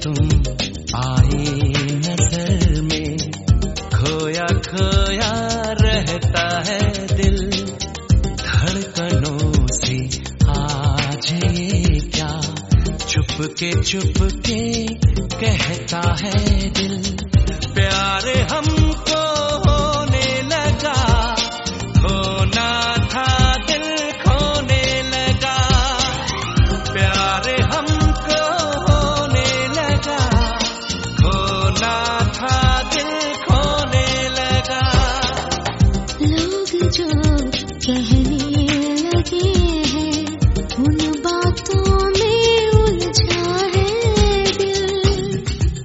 तुम आए नजर में, खोया खोया रहता है दिल धड़कनों से। आज ये क्या चुपके कहता है दिल, प्यार हमको होने लगा, होना था दिल खोने लगा। प्यार हमको होने लगा, होना था दिल खोने लगा। लोग जो कहने लगे हैं उन बातों में उलझा है दिल।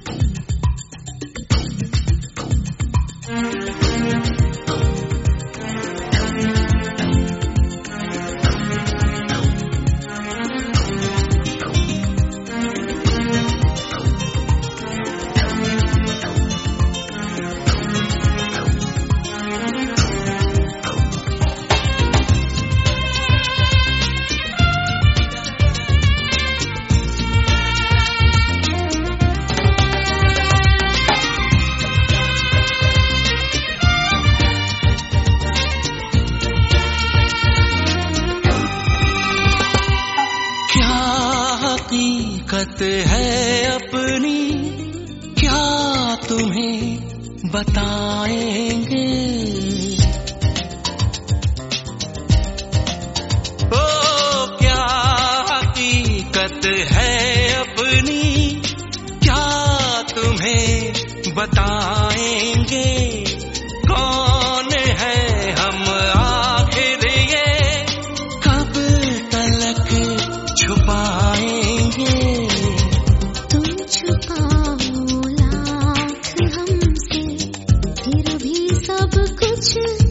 हकीकत है अपनी क्या तुम्हें बताएंगे, ओ क्या हकीकत है अपनी क्या तुम्हें बताएंगे। कौन है हम आखिर ये कब तलक छुपाएंगे। तुम छुपाओ लाख हमसे फिर भी सब कुछ